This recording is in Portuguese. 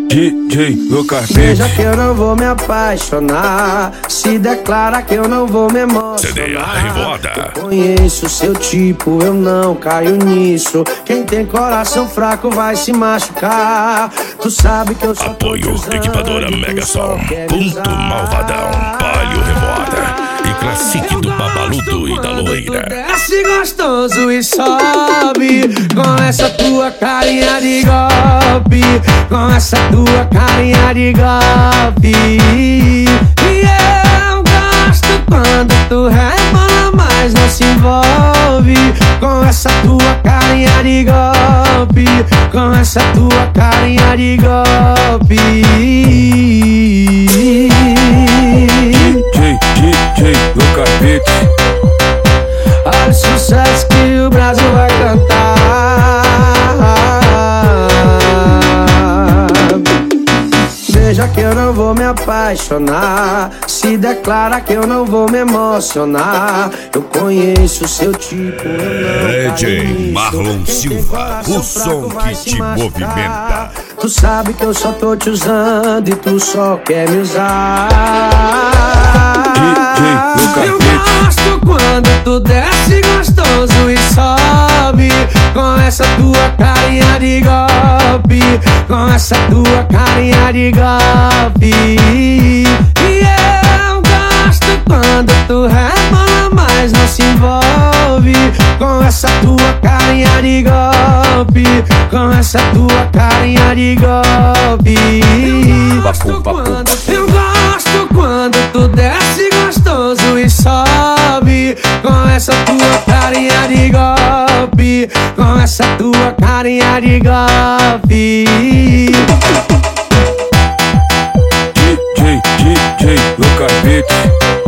DJ Lucas Beat. Veja que eu não vou me apaixonar, se declara que eu não vou me emocionar. CDA Revoada. Eu conheço seu tipo, eu não caio nisso. Quem tem coração fraco vai se machucar. Tu sabe que eu sou Apoio Equipadora Megasom, Ponto Malvadão, Palio Revoada e Classique do Babaludo e da Loira. Desce gostoso e sobe com essa tua carinha de golpe, com essa tua carinha de golpe. E eu gosto quando tu rebola, mas não se envolve com essa tua carinha de golpe, com essa tua carinha de golpe. DJ Lucas Beat. Olha o sucesso que o Brasil vai cantar. Veja que eu não vou me apaixonar, se declara que eu não vou me emocionar. Eu conheço seu tipo, eu não DJ Marlon Silva, o som que te movimenta. Tu sabe que eu só tô te usando e tu só quer me usar. Eu gosto quando tu desce gostoso e sobe com essa tua carinha de golpe, com essa tua carinha de golpe. E eu gosto quando tu rebola, mas não se envolve com essa tua carinha de golpe, com essa tua carinha de golpe. Eu gosto quando tu desce gostoso e sobe com essa tua carinha de golpe, com essa tua carinha de golpe. DJ Lucas Beat.